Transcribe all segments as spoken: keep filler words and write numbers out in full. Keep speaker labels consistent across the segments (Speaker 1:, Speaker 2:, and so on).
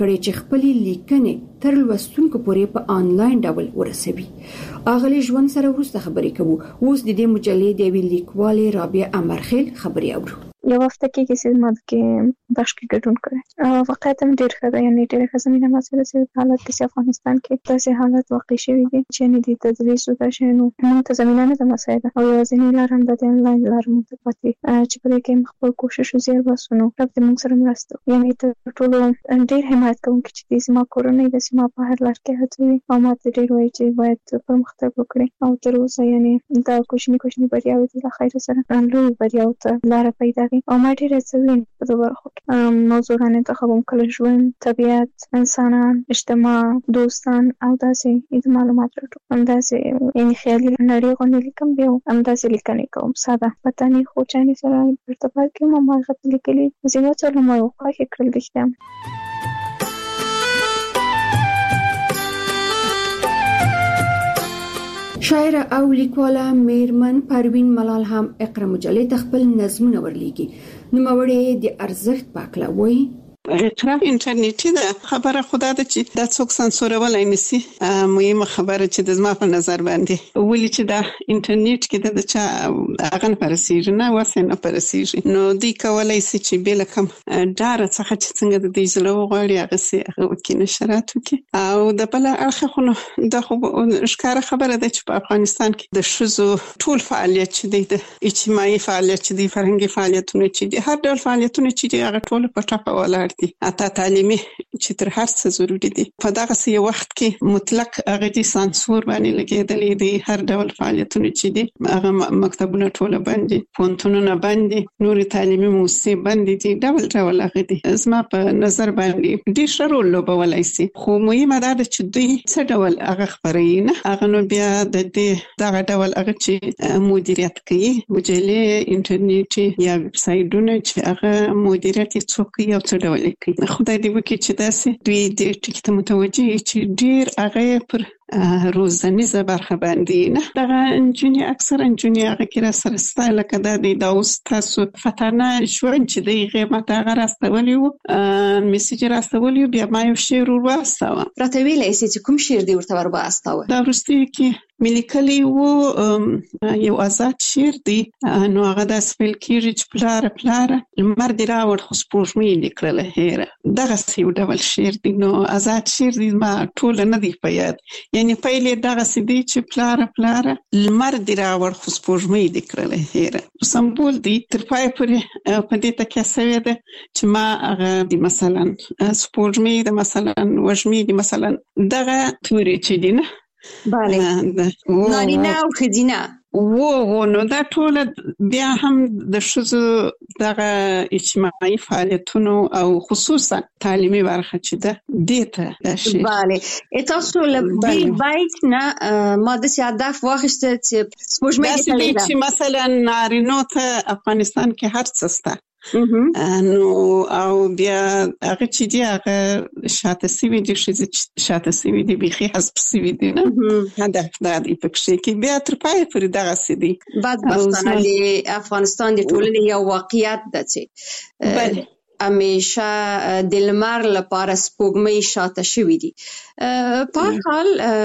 Speaker 1: کړي چې خپل لیکنې تر لوستونکو پورې په آنلاین ډول ورسوي. اغلی ژوند سره ورسته خبرې کوو. اوس د دې مجلې د ویل لیکوالې رابعه امرخیل خبرې اورو.
Speaker 2: یو وخت کې چې ماده کې بخش کې ګډون کړی واقعا ډېر ښه ده، یعنی ډېر ښه زمینه مسله چې حالت کې افغانستان کې داسې حالت واقع شوی دی چې نه دي تدریس او د شنو نو ته زمینه نه ده مسایده او یوازینی لار هم د آنلاین لار متفاوتي چې په دې کې خپل کوشش وزیر وسونو رب دې موږ سره مرسته یعنی ته ټول ډېر حمایت کوم چې دې سما کورنۍ د سما په هر لار کې هڅوي او ماته ډېر وایي چې باید پرمختګ وکړي او تر اوسه یعنی دا کوچني کوچني بریاوې د خیر سره لوی بریاو ته لار پیدا او ما ډېر څه په دغه برخه کې موضوعونه انتخابوم کله ژوند، طبیعت، انسانان، اجتماع، دوستان او داسې د معلومات راټول همداسې یعنی خیالي نړۍ غونډې لیکم بیا همداسې لیکنې کوم ساده پتانې خو چانې سره ارتباط کې ما ماغت لیکلي زما څلو ما خوښ کړل دښتم.
Speaker 1: شاعر او لیکواله میرمن پروین ملال هم اقرا مجلې ته خپل نظمونه ورلیږي. نوموړې د ارزښت پاکله وایي
Speaker 3: اقرا انټرنیټي ده خبره خدا ده چې دا څوک سانسورولای نشي. مهمه خبره چې د زما په نظر باندې ولې چې دا انټرنیټ کې د چا هغه نه پرسیږي نه وسه نه پرسیږي نو دی کولای شي چې بل کوم ډار څخه چې څنګه د دې زړه وغوړي هغه سي هغه وکړي نشرات وکړي او د بل اړخ خو دا خو ښکاره خبره ده چې په افغانستان کې د شذو ټول فعالیت چې دی د اجتماعي فعالیت چې دی فرهنګي فعالیتونه چې دی هر ډول فعالیتونه چې دی هغه ټول په ټاپه ولاړ دي. اته تعلیمي چې تر هر څه ضروری دي. په دغه سي وخت کې مطلق هغه دي سانسور باندې لګیدلې دي. هر ډول فعالیتونه چې دي هغه مکتبونه ټول باندې پونتونونه باندې نور تعلیمي موسسې باندې دي ډول ډول هغه دي. زما په نظر باندې ډېر شرول لوبولای شي خو مهمه ده چې دوی څه ډول هغه خبرې نه هغه نو بیا د دې دغه ډول هغه چې مدیریت کوي مجلې انټرنیټي یا ویب سایټونه چې هغه مدیریت څوک یو څه ډول کوي. خدای دې وکړي چې داسې دوی د ټکی ته متوجه چې ډیر هغه پر روزنیزه برخه باندې نه دغه انجینی اکثر انجینی هغه کې را سره ستایل کده د داوس تاسو فتنه ژوند چې د قیمت هغه راستولی وو میسج راستولی بیا ما یو شعر ورواستاوه
Speaker 1: راته ویلې چې کوم شعر دی ورته ورواستاوه
Speaker 3: دا ورسته کې ملي کلی وو یو آزاد شعر دی نو هغه د سپیل کېږي چې پلار پلار لمر دی راوړ خو سپوږمۍ لیکله هېره دغه یو ډول شعر دی نو آزاد شعر دی ما ټول نه دی په یاد یعنی پهلې دغه سدي چې پلار پلار لمر دی راوړ خو سپوږمۍ لیکله هېره سمبول دی تر پای پورې په دې تکه سوي ده چې ما هغه دی مثلا سپوږمۍ د مثلا وژمې دی مثلا دغه توري چې دی نه
Speaker 1: بله نارینه او ښځینه
Speaker 3: وو وو نو دا ټول بیا هم د ښځو دغه اجتماعي فعالیتونو او خصوصا تعلیمي برخه چې ده دې ته دا شي.
Speaker 1: بله تاسو له بیل بایت نه ما د هدف واخیسته چې سپوږمۍ
Speaker 3: دې چې مثلا نارینو ته افغانستان کې هر څه شته نو او بیا هغه چې دی هغه شاته سوي دي شاته سوي دي بيخي حسب سوي دي نه هدف دا دی پکې کې بیا تر پای پورې دغه سدي
Speaker 1: بعد بستانه د افغانستان د ټولنې یو واقعیت ده چې
Speaker 3: بله
Speaker 1: همیشه د لمر لپاره سپوږمۍ شاته شوي دي. په هر حال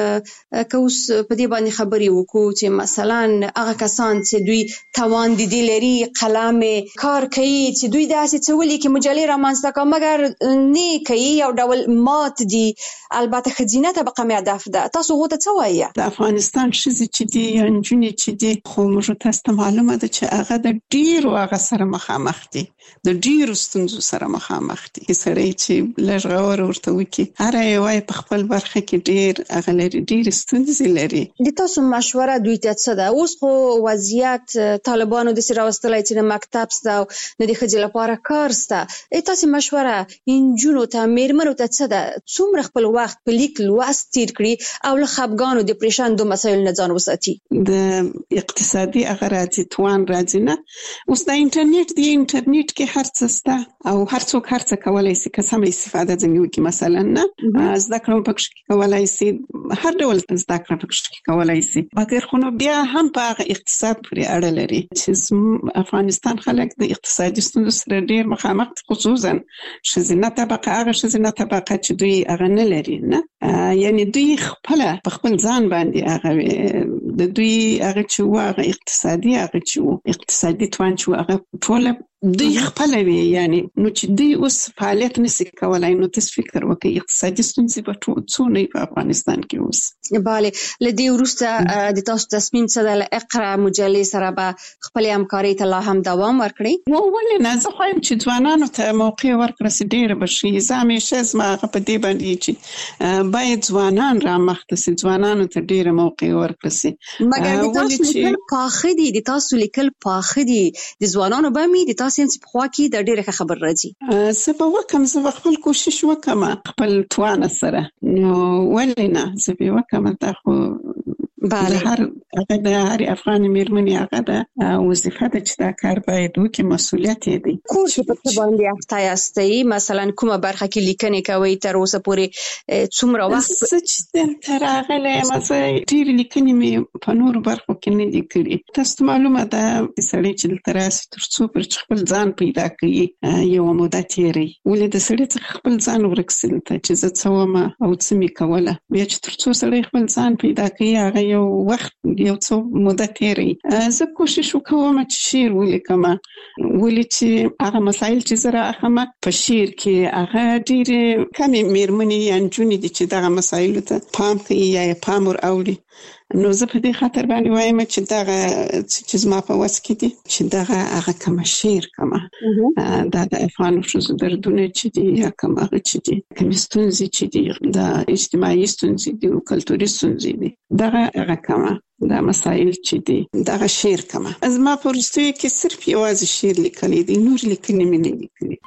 Speaker 1: که اوس په دې باندې خبرې وکړو چې مثلا هغه کسان چې دوی توان د دې لري قلم کار کوي چې دوی داسې څه ولیکي مجلې رامنځته کوي مګر نه کوي یو ډول مات دي البته ښځینه طبقه مې هدف ده تاسو غوته څه وایي
Speaker 3: د افغانستان ښځې چې دي یا نجونې چې دي خو موږ تاسو ته معلومه ده چې هغه د ډیرو هغه سره مخامخ دي د ډیرو ستونزو سره مخامخ دي سړی چې لږ غور ورته وکړي هر یو په خپل برخه کې ډیر هغه لري ډیر ستونزې لري.
Speaker 1: د تاسو مشوره دوی ته څه ده اوس خو وضعیت طالبانو د سره واستلای چې مکتب ستا او د ښځې لپاره کار ستا تاسو مشوره انجونو ته میرمنو ته څه ده څومره خپل وخت په لیک لوست تیر کړي او له خپګانو ډیپریشن دوه مسایل نه ځان وساتي
Speaker 3: د اقتصادي هغه راځي توان راځي نه اوس د انټرنیټ دی انټرنیټ کې هر څه ستا او او هر څوک هر څه کولای شي که سم استفاده ځنې وکړي. مثلا نه زده کړه پکې کولای شي، هر ډول زده کړه پکې کولای شي، مګر خو نو بیا هم په هغه اقتصاد پورې اړه لري چې افغانستان خلک د اقتصادي ستونزو سره ډېر مخامخ، خصوصا ښځینه طبقه، هغه ښځینه طبقه چې دوی هغه نه لري، نه یعنی دوی خپل په خپل ځان باندې هغه د دوی هغه چې و هغه اقتصادي هغه چې و اقتصادي توان چې هغه ټول دوی خپل وي، یعنی نو چې دوی اوس فعالیت نشي کولای، نو تاسو فکر وکړئ اقتصادي ستونزې به ټول څونه په افغانستان کې اوس.
Speaker 1: بله، لدې وروسته د تاسو تصمیم څه ده له اقرا مجلې سره به خپل همکاري ته لا هم دوام ورکړئ؟
Speaker 3: و ولې نه، زه خوایم چې ځوانانو ته موقع ورکړل شي، ډېره به ښه. زه همیشه زما هغه په دې باندې چې باید ځوانان رامخته شي، ځوانانو ته ډېره موقع ورکړل شي.
Speaker 1: مګر د تاسو لیکل پاخه دي، د تاسو لیکل پاخه دي، د ځوانانو به مې د تاسو چې په خوا کې د ډېره خبر راځي.
Speaker 3: زه به وکم، زه به خپل کوشش وکم خپل توان سره، نو ولې نه، زه به وکم. دا خو
Speaker 1: بله،
Speaker 3: هر هغه د هر افغان میرمنې هغه د وظیفه ده چې دا کار باید وکړي، مسؤلیت یې دی.
Speaker 1: کوم چې په څه باندې اخته یاستئ؟ مثلا کومه برخه کې لیکنې کوئ تر اوسه پورې څومره وخت؟
Speaker 3: زه چې دلته راغلی یم، زه ډېرې لیکنې مې په نورو برخو کې نه دي کړي. تاسو ته معلومه ده سړی چې دلته راسي تر څو پر چې خپل ځان پیدا کوي یوه موده تېروي. ولې د سړي څخه خپل ځان ورک شي دلته چې زه څه وم او څه مې کوله، بیا چې تر څو سړی خپل ځان پیدا کوي هغه یو وخت یو څو موده تېروي. زه کوشش وکوم چې شعر ولیکم، ولې چې هغه مسایل چې زه رااخلم په شعر کې هغه ډېرې کمې میرمنې یا نجونې دي چې دغه مسایلو ته پام کوي یا یې پام ور اوړي. نو زه په دې خاطر باندې وایم چې دغه چې زما په وس کې دي چې دغه هغه کومه شعر کومه دا د افغان ښځو دردونه چې دي یا کوم هغه چې دي کومې ستونزې چې دي د اجتماعي ستونزې دي او کلتوري ستونزې دي، دغه هغه کومه دا مسایل چې دي دغه شعر کومه. زما په وروستیو کې صرف یوازې شعر لیکلی دی، نور لیکنې مې نه لیکلي.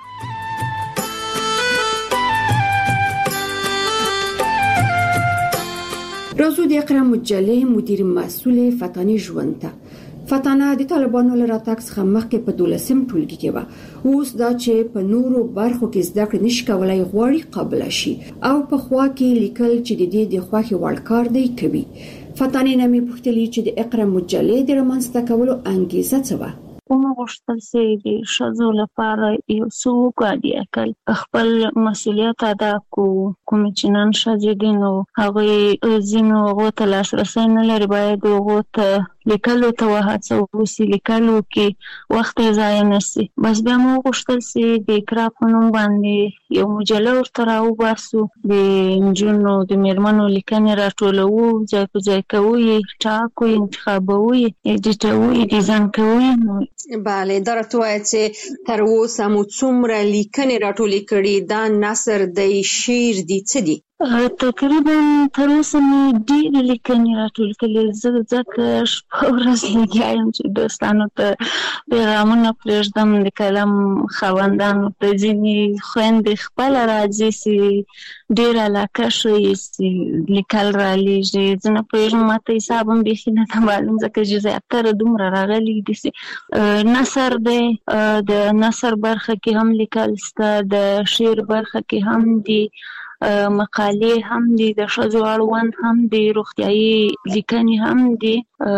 Speaker 4: راځو د اقرا مجلې مدیر مسؤل فتانه ژوند ته. فتانه د طالبانو له راتګ څخه مخکې په دولسم ټولګي کې وه، اوس دا چې په نورو برخو کې زده کړې نشي کولای غواړي قابله شي او په خوا کې لیکل چې د دې د خوښې وړ کار دی کوي. فتانه نامې پوښتلي چې د اقرا مجلې د رامنځته کولو انګیزه څه وه؟
Speaker 2: کومه غوښتل چې د ښځو لپاره یو څه وکړي، اکل خپل مسؤلیت ادا کړو. کومې چې نن ښځې دي نو هغوی ځینو هغو ته لاسرسی نه لري، باید هغو ته لیکلو ته وهڅول شي، لیکلو کې وخت یې ضایع نه شي. بس بیا مو وغوښتل چې د اقرا په نوم باندې یو مجله ورته راوباسو، د نجونو د میرمنو لیکنې راټولوو، ځای په ځای کوو یې، ټاکو یې، انتخابوو یې، ایډیټوو یې، ډیزاین کوو یې.
Speaker 1: بله، دا راته وایه چې تر اوسه مو څومره لیکنې راټولې کړي؟ دا نثر دی، شعر دی، څه دی؟
Speaker 2: تقریبا تر اوسه مې ډېرې لیکنې راټولې کړې. زه ځکه شپه ورځ لګیا یم چې دوستانو ته پیغامونه پرېږدم، د قلم خاوندانو ته. ځینې خویندې خپله راځي چې ډېره علاقه ښیي چې لیکل رالېږي، زه نه پوهېږم، ماته حساب هم بیخي نه ده معلوم، ځکه چې زیاتره دومره راغلي دي چې نثر دی، د نثر برخه کې هم لیکل شته، د شعر برخه کې هم دي، مقالې هم دي، د ښځو اړوند هم دي، روغتیایي لیکنې هم دي،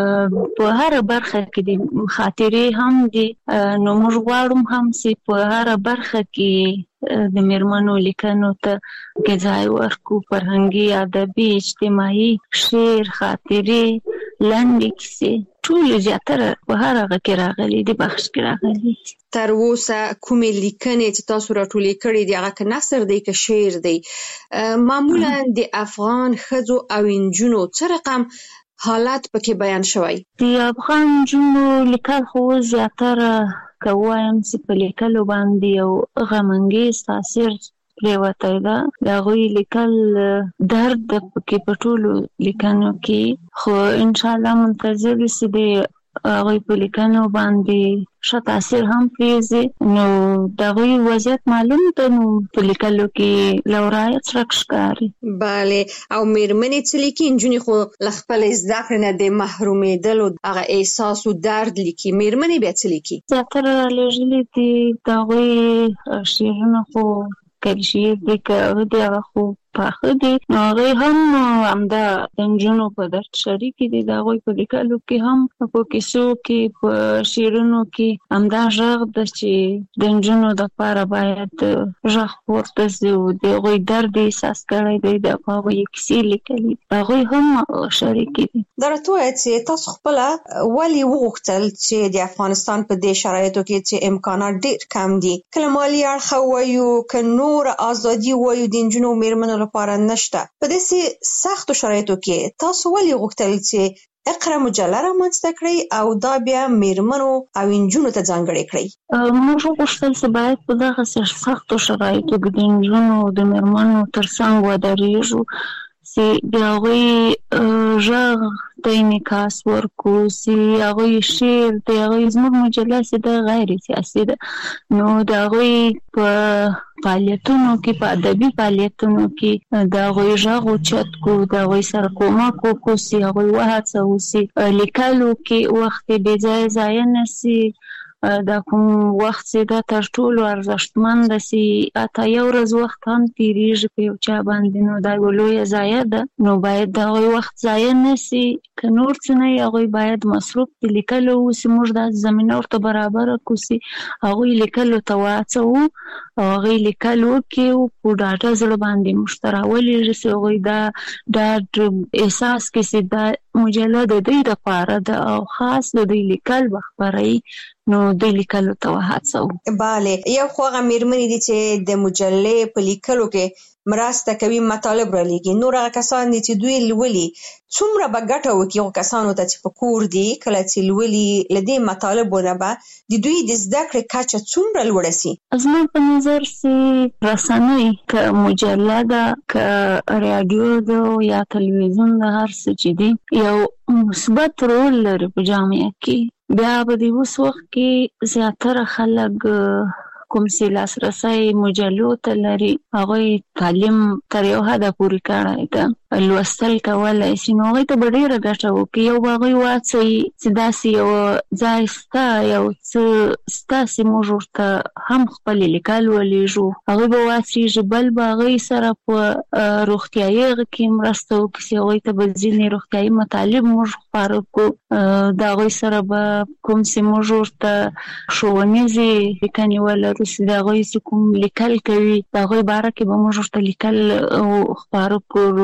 Speaker 2: په هره برخه کې دي، خاطرې هم دي. نو موږ غواړم هم چې په هره برخه کې د میرمنو لیکنو ته کې ځای ورکړو، فرهنګي، ادبي، اجتماعي، شعر، خاطرې، لنډې کیسې، ټول زیاتره په هر هغه کې راغلي دي، بخش کې راغلي دي.
Speaker 1: تر اوسه کومې لیکنې چې تاسو راټولې کړې دي هغه که نثر دی که شعر دی، معمولا د افغان ښځو او نجونو څه رقم حالت پکې بیان شوی؟
Speaker 2: د افغان نجونو لیکل خو زیاتره که ووایم چې په لیکلو باندې یو غمانګیز تاثیر پرېوتی ده. د هغوی لیکل درد پکې په ټولو لیکنو کې، خو انشاءالله منتظر چې د هغوی په لیکنو باندې ښه تاثیر هم پرېږدي، نو د هغوی وضعیت معلوم ده، نو په لیکلو کې له ورایه څرک ښکاري.
Speaker 1: بله، او مېرمنې څه لیکي؟ نجونې خو له خپلې زده کړې نه د محرومېدلو هغه احساس او درد لیکي، مېرمنې بیا څه لیکي؟
Speaker 2: زیاتره رالېږلي دي د هغوی شعرونه، خو که شعر دی که هغه دی هغه خو پاخه دي، نو هغوی هم همدا د نجونو په درد شریکې دي، د هغوی په لیکلو کې هم په کیسو کې په شعرونو کې همدا غږ ده چې د نجونو دپاره باید غږ پورته شي او د هغوی درد احساس کړی دی، د هغوی کیسې لیکلي دي، هغوی هم شریکې دي.
Speaker 1: دا راته ووایه چې تاسو خپله ولې وغوښتل چې د افغانستان په دې شرایطو کې چې امکانات ډېر کم دي، کله مالي اړخه وایو که نور ازادي وایو د نجونو او مېرمنو لپاره نشته، په داسې سختو شرایطو کې تاسو ولې غوښتل چې اقرا مجله رامنځته کړئ او دا بیا مېرمنو او نجونو ته ځانګړې کړئ؟
Speaker 2: موږ وغوښتل چې باید په دغسې سختو شرایطو کې د نجونو او د مېرمنو تر څنګ ودرېږو، چې د هغوی غږ ته انعکاس ورکړو، چې هغوی شعر د هغوی زموږ مجله چې ده غیر سیاسي ده، نو د هغوی په فعالیتونو کې په ادبي فعالیتونو کې د هغوی غږ اوچت کړو، د هغوی سره کومک وکړو چې هغوی وهڅوو چې لیکلو کې وخت یې بې ځایه ضایع نه سي، دا کوم وخت چې دا تر ټولو ارزښتمن ده چې حتی یو ورځ وخت هم تېرېږي په یو چا باندې، نو دا یوه لویه ضایع ده، نو باید د هغوی وخت ضایع نه سي، که نور څه نه وي هغوی باید مصروف د لیکلو اوسي، موږ دا زمینه ورته برابره کړو چې هغوی لیکلو ته وهڅوو او هغوی لیکل وکړي او په ډاډه زړه باندې موږ ته راولېږي چې هغوی دا ډاډ احساس کړي چې دا مجله د دوی دپاره ده او خاص د دوی لیکل به خپروي، نو دوی لیکلو ته وهڅوو.
Speaker 1: بله، یو خو هغه مېرمنې دي چې د مجلې په لیکلو کې مرسته کوي، مطالب را لیږي، نور هغه کسان دي چې دوی لولي، څومره به ګټه وکړي هغو کسانو ته چې په کور دي کله چې لولي، له دې مطالبو نه به د دوی د زده کړې کچه څومره لوړه سي؟
Speaker 2: زما په نظر چې رسنۍ که مجله ده که راډیو ده یا تلویزیون ده، هر څه چې دي یو مثبت رول لري په جامعه کې، بیا به د اوس وخت کې زیاتره خلک کوم چې لاسرسی مجلو ته لري هغوی تعلیم تر یو حده پورې کړی ده، لوستل کولی شي، نو هغوی ته به ډېره ګټه وکړي. یو به هغوی وهڅوي چې داسې یو ځای شته، یو څه شته چې موږ ورته هم خپلې لیکل ولېږو، هغوی به وهڅېږي، بل به هغوی سره په روغتیایي هغه کې مرسته وکړي چې هغوی ته به ځینې روغتیایي مطالب موږ خپاره کړو، د هغوی سره به کوم چې موږ ورته ښوونیزې لیکنې ولرو چې د هغوی چې کوم لیکل کوي د هغوی باره کې به موږ ورته لیکل او خپاره کړو،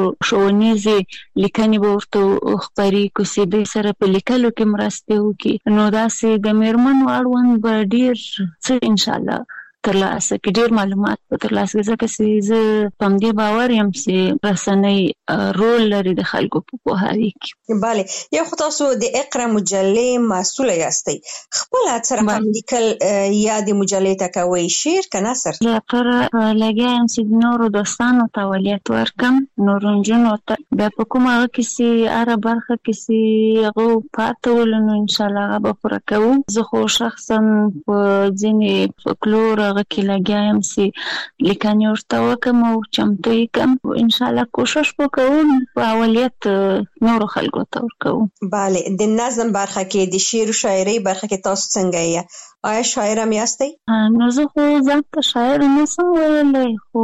Speaker 2: ښوونیزې لیکنې به ورته خپرې کړو چې دوی سره په لیکلو کې مرستې وکړي، نو داسې د مېرمنو اړوند به ډېر څه انشاءالله ترلاسه کړي، ډېر معلومات به ترلاسه کړي، ځکه چې زه په همدې باور یم چې رسنۍ رول لري د خلکو په پوهاوي کې.
Speaker 1: بله، یو خو تاسو د اقرا مجلې مسؤله یاستئ، خپله څه رقم لیکل یا د مجلې ته کوئ، شعر که نثر؟
Speaker 2: زیاتره لګیا یم چې د نورو دوستانو ته اولویت ورکړم، نورو نجونو ته، بیا په کوم هغه کې چې هره برخه کې چې هغه پاته ولو نو انشاءالله هغه به پوره کوو. زه خو شخصا په ځینې فولکلور هغه کې لګیا یم چې لیکنې ورته وکړم او چمتو یې کړم، انشاءالله کوشش به کوم په اولویت نورو خلکو ته ورکوو.
Speaker 1: بله، د نظم برخه کې، د شعر و شاعرۍ برخه کې تاسو څنګه یې؟ آیا شاعر هم یاستئ؟
Speaker 2: نو زه خو ځان ته شاعر نشم ویلی، خو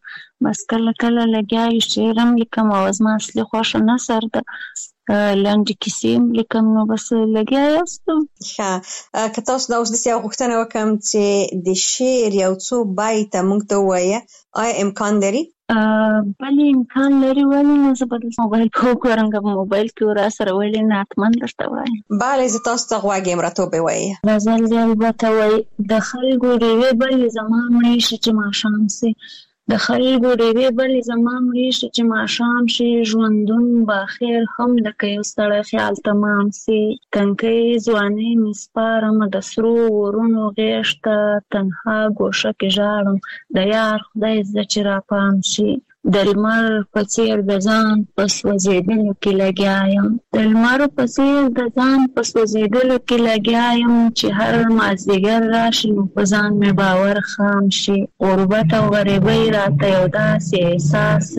Speaker 2: بس کله کله لګیا یو شعر هم لیکم او زما اصلي خوښه نثر ده، لنډې کیسې هم لیکم، نو بس لګیا یاستم.
Speaker 1: ښه، که تاسو دا اوس داسې یوه غوښتنه وکړم چې د شعر یو څو بیته موږ ته ووایه، آیا امکان لري؟
Speaker 2: بلې امکان لري، ولې نه، زه به د موبایل په وګورم، که په موبایل کې راسره ولې نه حتما درته وایم.
Speaker 1: بله، زه تاسو ته غوږ یم، راته وبې وایه.
Speaker 2: غزل دې البته وایي د خلکو ډېوې بلې زما مړې شي چې ماښام سي، د خلکو ډېوې بلې زما مړې شي چې ماښام شي، ژوندون به خیر هم لکه یو ستړی خیال تمام سي، تنکۍ ځوانۍ مې سپارم د سرو ورونو غېږ ته، تنها ګوښه کې ژاړم د یار خدای زده چې راپام شي، د لمر په څیر د ځان په سوځېدلو کې لګیا یم د لمر په څیر د ځان په سوځېدلو کې لګیا یم چې هر مازدیګر راشي نو په ځان مې باور خام شي غربت او غریبۍ راته یو داسې احساس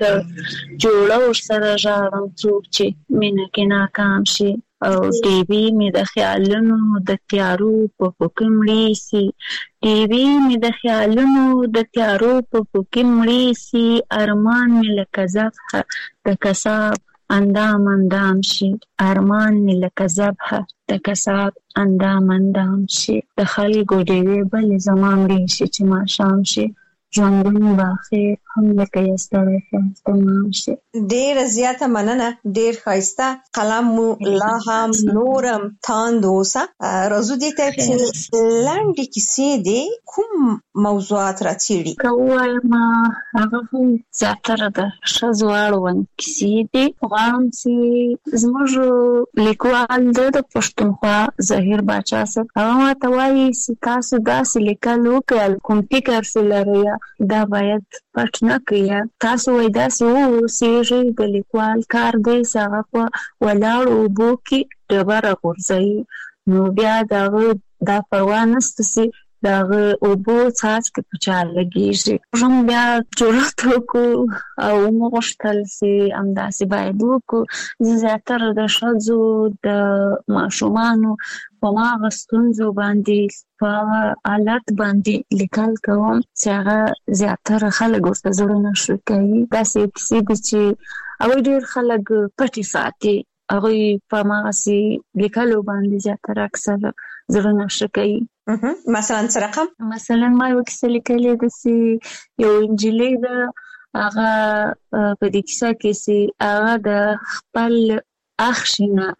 Speaker 2: راکړ جوړه ورسره ژاړم څوک چې مینه کې ناکام شي او ټي وي مې د خیالونو د تیارو په پوکې مړې سي ټي وي مې د خیالونو د تیارو په پوکې مړې سي ارمان مې لکه ذبحه د کساب اندام اندام شي ارمان مې لکه ذبحه د کساب اندام اندام شي د خلکو ډېوې بلې زما مړې شي چې ماښام شي ژوندون باخیر هم لکه یو ستړی ښایست تمام شي.
Speaker 1: ډېره زیاته مننه ډېر ښایسته قلم مو لا هم نورم تاند اوسه. راځو دې ته چې لنډې کیسې دې کوم موضوعات راڅېړي؟
Speaker 2: که ووایم هغه هم زیاتره د ښځو اړوند کیسې دي. غواړم چې زموږ لیکوال دی د پښتونخوا ظهیر باچا صاحب هغه ماته وایي چې تاسو داسې لیکل وکړئ کوم فکر چې لرئ دا باید پټ نه کړئ. تاسو وایي داسې واوسېږئ د لیکوال کار دی چې هغه په ولاړو اوبو کې ډبره غورځوي نو بیا د هغه دا پروا نشته چې د هغه اوبو څاڅکي په چا لګېږي. موږ بیا جرأت وکړو او وغوښتل چې همداسې باید وکړو. زه زیاتره د ښځو د ماشومانو په هماغه ستونزو باندې په هغه حالت باندې لیکل کوم چې هغه زیاتره خلک ورته زړه نه ښه کوي. داسې کیسې دي چې هغوی ډېر خلک پټې ساتي هغوی په هماغسې لیکلو باندې زیاتره اکثره زړه نه ښه کوي.
Speaker 1: مثلا څه رقم؟
Speaker 2: مثلا ما یوه کیسه لیکلې ده چې یو نجلۍ ده هغه په دې کیسه کې چې هغه د خپل اخښي نه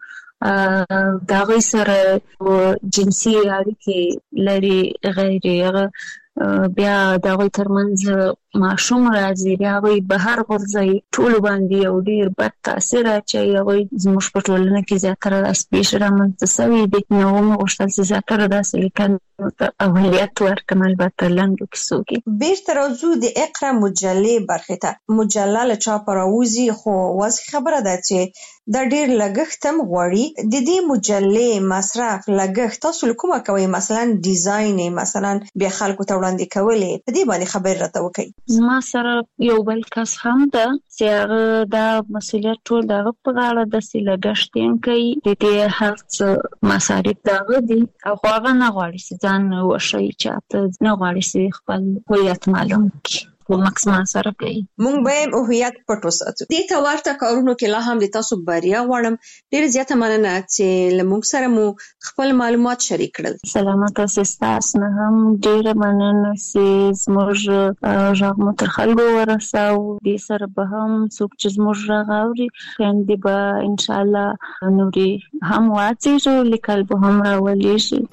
Speaker 2: د هغوی سره جنسي اړیکې لري غیر هغه بیا د هغوی ترمنځ ماشوم راځي بیا هغوی بهر غورځوي ټولو باندې یو ډېر بد تاثیر اچوي. هغوی زموږ په ټولنه کې زیاتره داسې پېښې رامنځته سوي دي نو ومې غوښتل چې زیاتره داسې لیکنو ته اولویت ورکړم البته لنډو کیسو کې.
Speaker 1: بېرته راځو د اقرا مجلې برخې ته. مجله له چاپه راوځي خو واضح خبره ده چې دا ډېر لګښت هم غواړي. د دې مجلې مصرف لګښت تاسو له کومه کوئ؟ مثلا ډیزاین یې مثلا بیا خلکو ته وړاندې کولې په دې باندې خبرې راته وکړئ.
Speaker 2: زما سره یو بل کس هم ده چې هغه دا مسؤلیت ټول د هغه په غاړه داسې لګښت یې کوي د دې هر څه مصارف د هغه دي او خو هغه نه غواړي چې ځان وښیي چاته نه غواړي چې خپل هویت معلوم کړي خو مکسیمم سره کوي.
Speaker 1: مونږ به هم هویت پټ وساتو. دې ته ورته کارونو کې لا هم د تاسو بریا غواړم. ډېره زیاته مننه چې له موږ سره مو خپل معلومات شریک کړل.
Speaker 2: سلامت اوسئ. ستاسو نه هم ډېره مننه چې زموږ غږ مو تر خلکو ورساو. دې سره به هم څوک چې زموږ غږ اوري خویندې به انشاءالله نورې هم واڅېږي لیکل به هم راولېږي.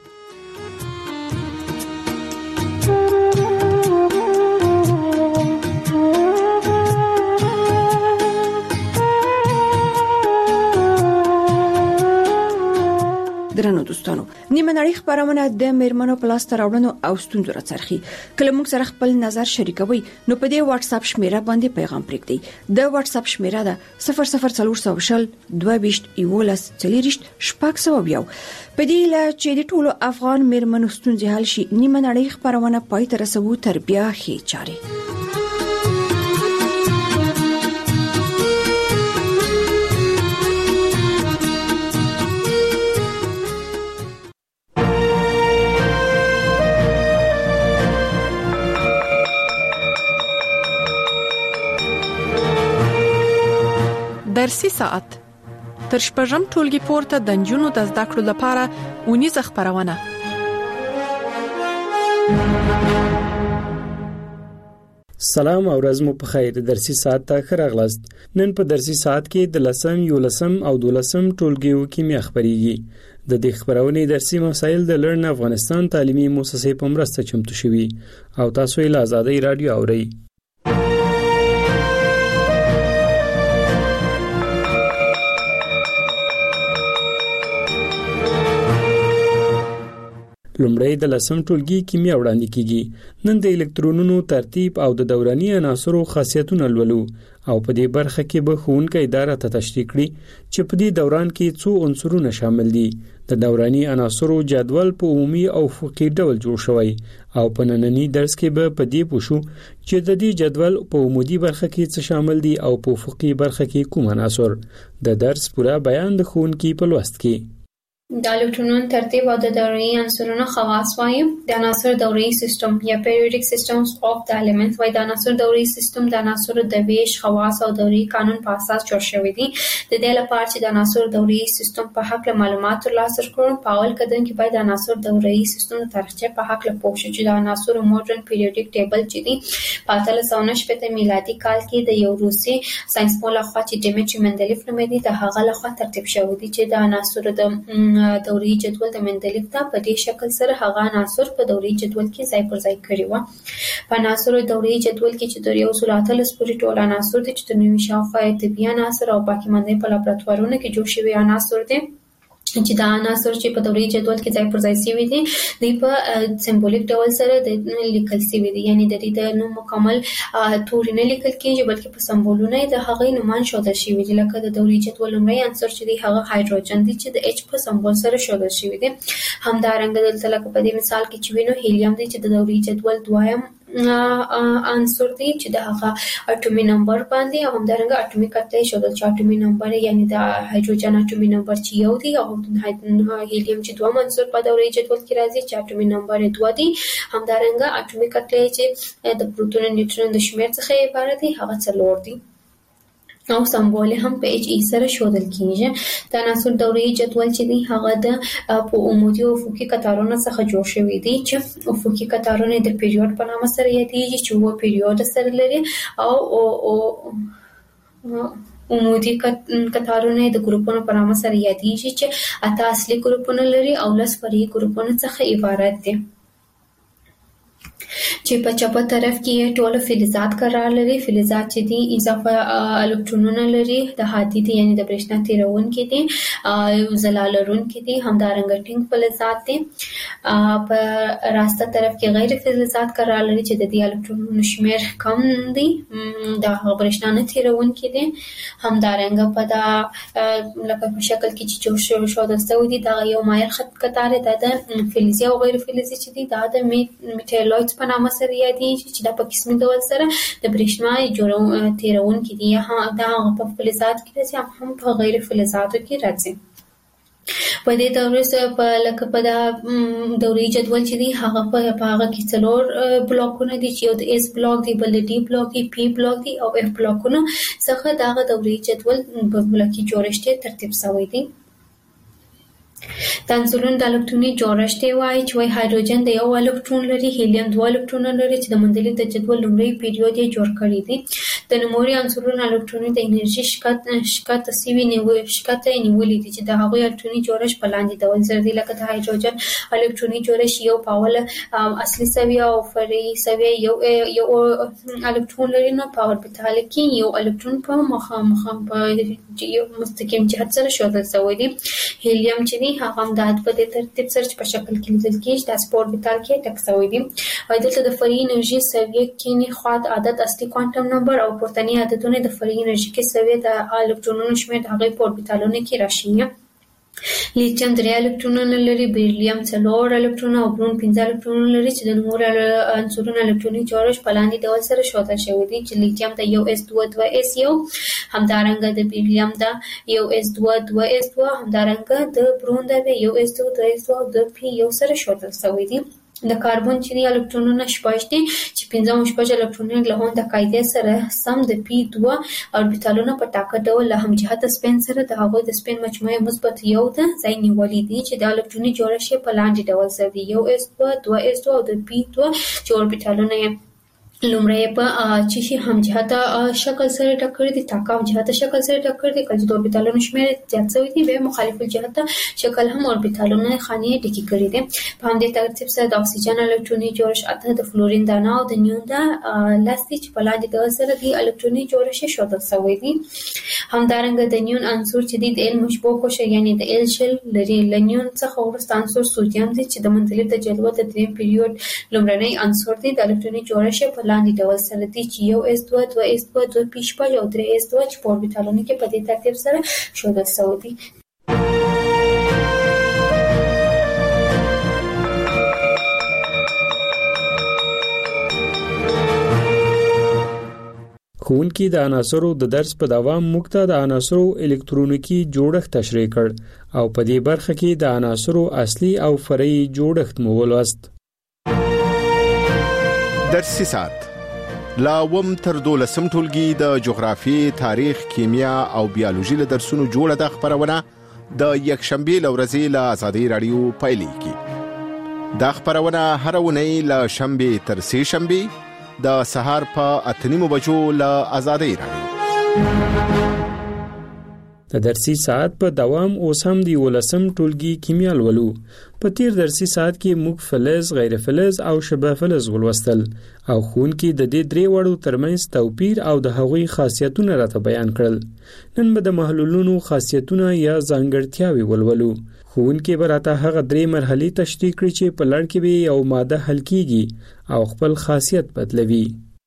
Speaker 4: درنو دوستانو نیمه نړۍ خبرونه د میرمنو په لاس ته راوړنو او ستونزو راڅرخي. کله موږ سره خپل نظر شریکوي نو په دې واتس اپ شمیره باندې پیغام پرېږدئ. د واتس اپ شمیره ده صفر صفر څلور سوه شل دوه ویشت یولس څلېرویشت شپږ سوه یو. په دې لا چې د ټولو افغان میرمنو ستونزې حل شي نیمه نړۍ خبرونه پای ته رسوو تر بیا ښې چارې.
Speaker 5: درسي ساعت تر شپږم ټولګي پورته د نجونو د زده کړو لپاره اونیزه خبرونه.
Speaker 6: سلام او ورځ مو په خیر. درسي ساعت ته ښه راغلاست. نن په درسي ساعت کې د لسم یولسم او دولسم ټولګیو کیمیا خبريږي. د دې خبرونې درسي مسایل د لرن افغانستان تعلیمي مؤسسې په مرسته چمتو شوي او تاسو یې له آزادۍ رادیو اورئ. لومړی د لسم ټولګي کیمیا وړاندې کیږي. نن د الکترونونو ترتیب او د دوراني عناصرو خاصیتونه لولو او په دې برخه کې به ښوونکی اداره ته تشریح کړي چې په دې دوران کې څو عنصرونه شامل دي. د دوراني عناصرو جدول په عمومي او افقي ډول جوړ شوی او په نننی درس کې به په دې پوښو چې د دې جدول په عمودي برخه کې څه شامل دي او په افقي برخه کې کوم عناصر. د درس پوره بیان د ښوونکي په لوست کې.
Speaker 7: د الکترونونو ترتیب او د دوري عنصرونو خواص وایي. د عناصر دوري سیستم یا پیریوډیک سیستمز اف د الیمنټس وایي. د عناصر دوري سیستم د عناصر د ویش خواص او دوري قانون په اساس جوړ شوی دی. د دې لپاره چې د عناصر دوري سیستم په حق له معلومات ترلاسه کړو، په اول قدم کې باید د عناصر دوري سیستم د تاریخچه په حق له پوه شو چې د عناصر ماډرن پیریوډیک ټیبل چې دی په اتلس سوه نهه شپېته میلادي کال کې د یو روسي ساينسپوه لخوا چې ډیمیټري مندلیف نومېده د هغه لخوا ترتیب شوی دی چې د عناصر د دوري جدول د مندلیف ته په دې شکل سره هغه عناصر په دوري جدول کې ځای پر ځای کړی و. په عناصر دوري جدول کې چې د یو سل اتلس پورې ټول عناصر دي چې د نوي شاوخوا طبي عناصر او باقي مانده په لابراتوارونو کې جوړ شوي عناصر دي چې دا عناصر چې په دوري جدول کې ځای پر ځای شوي دي دوی په سمبولیک ډول سره د لیکل شوي دي، یعنی د دې د نوم مکمل توري نه لیکل کېږي بلکې په سمبولونه د هغې نومان ښودل شوي دي. لکه د دوري جدول لومړی عنصر چې دی هغه هایدروجن دی چې د اچ په سمبول سره ښودل شوي دي. همدارنګه دلته لکه په دې مثال کې چې وینو هیلیم دی چې د دوري جدول دویم عنصر دی چې د هغه اټومي نمبر باندې او همدارنګه اټومي کتله ښودل چې اټومي نمبر یعنی د هایدروجن اټومي نمبر چې یو دی او هیلیم چې دوه عنصر په دوري جدول کې راځي چې اټومي نمبر دوه دی. همدارنګه اټومي کتله چې د پروتون نیوټرون د شمیر څخه عبارت دی هغه څلور دی او سمبول هم په اچ ای سره ښودل کیږي. د عناصر دوري جدول چې دی هغه د په عمودي او افقي قطارونو څخه جوړ شوی دی چې افقي قطارونه د پیریود په نامه سره یادېږي چې وو پیریود سره لري او او عمودي قطارونه د ګروپونو په نامه سره یادېږي چې اته اصلي ګروپونه لري او لس فرعي ګروپونه څخه عبارت دي چې په چپه طرف کې ټول فلزات قرار لري. فلزات چې دي اضافه الکترونونه لري، د هادي دي یعنی د برېښنا تیرونکي دي، ځلا لرونکي دي، همدارنګه ټینګ فلزات دي. په راسته طرف کې غیر فلزات قرار لري چې د دې الکترونونو شمیر کم دي، د برېښنا نه تیرونکي دي. همدارنګه په دا لکه په شکل کې چې جوړ شوی شوی دي دا یو مایل خط قطار دی د فلزي او غیر فلزي چې دي دا د میټالویډز په نامه سره یادېږي چې دا په قسمي ډول سره د برېښنا جوړون تیرونکي دي. دا په فلزات کې راځي هم په غیر فلزاتو کې راځي. په دې دورې سره په لکه په دا دوري جدول چې دی هغه په هغه کې څلور بلاکونه دي چې یو د اس بلاک دی، بل د ډي بلاک دی، پی بلاک دی او اف بلاکونه څخه دا دوري جدول په بلاکي جوړښت ترتیب شوی دی. د عنصرونو د الکتروني جوړښت وایي چې وایي هایدروجن د یو الکترون لري، هیلیم دوه الکترونونه لري چې د مندلیف د جدول لومړی پیریود یې جوړ کړی دی. د نوموړي عنصرونو الکتروني د انرژي ښکته سوي ښکته یې نیولي دي چې د هغوی الکتروني جوړښت په لاندې ډول سره دی. لکه د هایدروجن الکتروني جوړښت یو په اوله اصلي سویه او فرعي سویه یو یو الکترون لري، نو په اوربیتال کې یو الکترون په مخامخ په یو مستقیم جهت سره ښودل شوی دی. هیلیم چې هغه هم د په دې ترتیب سره په شکل کې لیدل کېږي د سپور اوربیتال کې ټک شوی دی. او دلته د فرعي انرژي سویه کې نه خواط عدد اصلي کوانټم نمبر او پورتني عددونه د فرعي انرژي کې سویه د الکترونونو شمېر د هغې په اوربیتالونو کې راشي. لیتیم درې الکترونونه لري، بیریلیم څلور الکترونه او برون پنځه الکترونونه لري چې د نوموړو عنصرونو الکتروني جوړښت په لاندې ډول سره ښودل شوی دی چې لیتیم د یو اس دوه دوه اس یو، همدارنګه د بیریلیم د یو اس دوه دوه اس دوه، همدارنګه د برون د یو اس دوه دوه اس دوه او د پی یو سره ښودل شوی دی. د کاربن چې الکترونونه شپږ دي چې پنځه شپږ الکترونونه له هغه د قاعدې سره سم د پی دوه اوربیتالونه په ټاکه ډول له همجهته سپین سره د هغوی د سپین مجموعه مثبت یو ته ځای نیولی دی چې د الکتروني جوړښت په لاندې ډول سره دی یو اس دوه دوه اس دوه او د پی دوه چې اوربیتالونه لومړی په چې شي هم جهته شکل سره ټکر دي تاکام جهته شکل سره ټکر دي کله د اوربیتالونو شمیر زیات شوی دی به مخالف جهته شکل هم اوربیتالونو خانې ټکی کړی دي په همدې ترتیب سره د اکسیجن الکتروني جوړښت اته د فلورین دانه او د نیون دا لاستي چې په لاندې د سره دی الکتروني جوړښت شوه شوی دی همدارنګه د نیون عنصر چې دی د ال مشبوه کوشه یعنی د ال شل لري لنیون څخه ورسته عنصر سودیم دی چې د منځلي د جدول د دریم پیریود لومړنی عنصر دی د الکتروني جوړښت لاندې ډول سره دي چې یو اس دوه دوه اس دوه دوه پی شپږ او درې اس دوه چې په اوربیتالونو کې په دې ترتیب سره ښودل شوي دي.
Speaker 6: ښوونکي د عناصرو د درس په دوام موږ ته د عناصرو الکترونیکی جوړښت تشریح کړ او په دې برخه کې د عناصرو اصلي او فرعي جوړښت مو ولوست.
Speaker 8: درسي ساعت لا وم تر دولسم ټولګي د جغرافي، تاریخ، کیمیا او بیولوژي له درسونو جوړه د خبرونه د یکشنبه لورځي له آزادۍ رادیو پایلیږي. دا خبرونه هر ونی له شنبه تر سه شنبه د سهار په اتنیمو بجو له آزادۍ رادیو.
Speaker 6: د درسي ساعت په دوام اوس هم دی ولسم ټولګي کیمیا ولولو. په تیر درسي ساعت کې موږ فلز، غیر فلز او شبه فلز ولوستل او ښوونکي د دې درې وړو ترمنځ توپیر او د هغوی خاصیتونه راته بیان کړل. نن به د محلولونو خاصیتونه یا ځانګړتیاوې ولولو. ښوونکي به راته هغه درې مرحلې تشریح کړي چې په لړ کې به یو ماده حل کیږي او خپل خاصیت بدلوي.